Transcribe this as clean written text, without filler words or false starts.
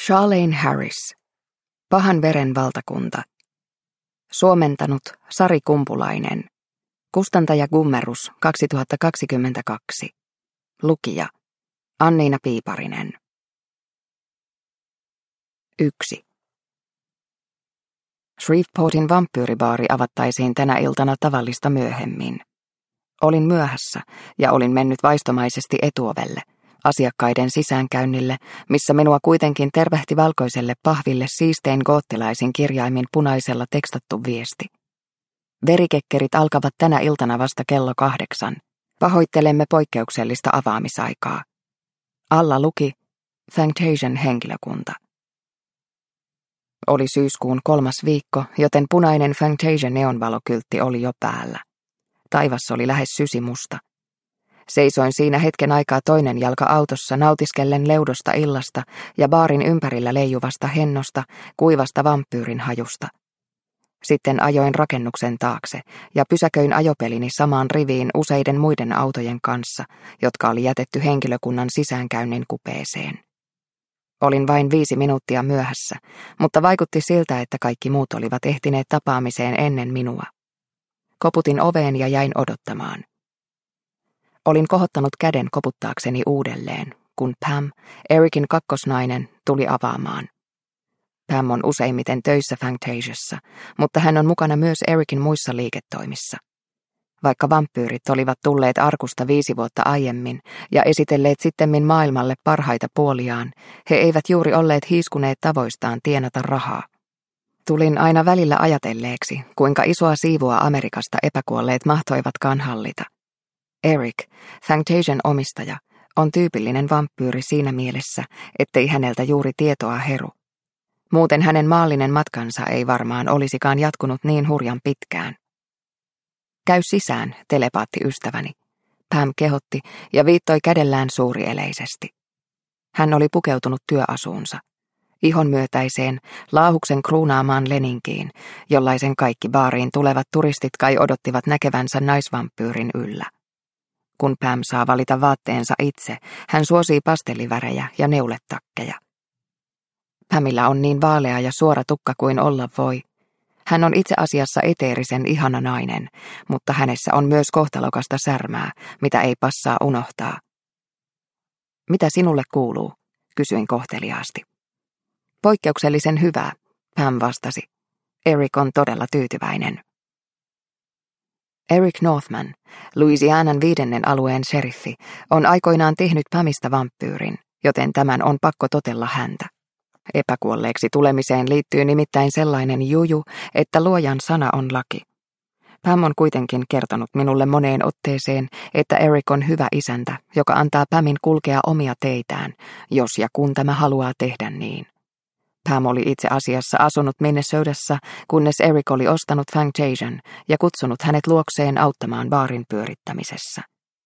Charlaine Harris. Pahan veren valtakunta. Suomentanut Sari Kumpulainen. Kustantaja Gummerus 2022. Lukija Anniina Piiparinen. 1. Shreveportin vampyyribaari avattaisiin tänä iltana tavallista myöhemmin. Olin myöhässä ja olin mennyt vaistomaisesti etuovelle, asiakkaiden sisäänkäynnille, missä minua kuitenkin tervehti valkoiselle pahville siistein goottilaisin kirjaimin punaisella tekstattu viesti. Verikekkerit alkavat tänä iltana vasta kello 8. Pahoittelemme poikkeuksellista avaamisaikaa. Alla luki Fangtasian henkilökunta. Oli syyskuun 3. viikko, joten punainen Fangtasian neonvalokyltti oli jo päällä. Taivas oli lähes sysimusta. Seisoin siinä hetken aikaa toinen jalka autossa nautiskellen leudosta illasta ja baarin ympärillä leijuvasta hennosta, kuivasta vampyyrin hajusta. Sitten ajoin rakennuksen taakse ja pysäköin ajopelini samaan riviin useiden muiden autojen kanssa, jotka oli jätetty henkilökunnan sisäänkäynnin kupeeseen. Olin vain 5 minuuttia myöhässä, mutta vaikutti siltä, että kaikki muut olivat ehtineet tapaamiseen ennen minua. Koputin oveen ja jäin odottamaan. Olin kohottanut käden koputtaakseni uudelleen, kun Pam, Ericin kakkosnainen, tuli avaamaan. Pam on useimmiten töissä Fangtasiassa, mutta hän on mukana myös Ericin muissa liiketoimissa. Vaikka vampyyrit olivat tulleet arkusta 5 vuotta aiemmin ja esitelleet sittemmin maailmalle parhaita puoliaan, he eivät juuri olleet hiiskuneet tavoistaan tienata rahaa. Tulin aina välillä ajatelleeksi, kuinka isoa siivua Amerikasta epäkuolleet mahtoivatkaan hallita. Eric, Fangtasian omistaja, on tyypillinen vampyyri siinä mielessä, ettei häneltä juuri tietoa heru. Muuten hänen maallinen matkansa ei varmaan olisikaan jatkunut niin hurjan pitkään. Käy sisään, telepaattiystäväni, Pam kehotti ja viittoi kädellään suurieleisesti. Hän oli pukeutunut työasuunsa, ihonmyötäiseen, laahuksen kruunaamaan leninkiin, jollaisen kaikki baariin tulevat turistit kai odottivat näkevänsä naisvampyyrin yllä. Kun Pam saa valita vaatteensa itse, hän suosii pastellivärejä ja neuletakkeja. Pamilla on niin vaalea ja suora tukka kuin olla voi. Hän on itse asiassa eteerisen ihana nainen, mutta hänessä on myös kohtalokasta särmää, mitä ei passaa unohtaa. Mitä sinulle kuuluu? Kysyin kohteliaasti. Poikkeuksellisen hyvää, Pam vastasi. Eric on todella tyytyväinen. Eric Northman, Louisianan 5. alueen sheriffi, on aikoinaan tehnyt Pamista vampyyrin, joten tämän on pakko totella häntä. Epäkuolleeksi tulemiseen liittyy nimittäin sellainen juju, että luojan sana on laki. Pam on kuitenkin kertonut minulle moneen otteeseen, että Eric on hyvä isäntä, joka antaa Pamin kulkea omia teitään, jos ja kun tämä haluaa tehdä niin. Pam oli itse asiassa asunut Minnesotassa, kunnes Eric oli ostanut Fangtasian ja kutsunut hänet luokseen auttamaan baarin pyörittämisessä.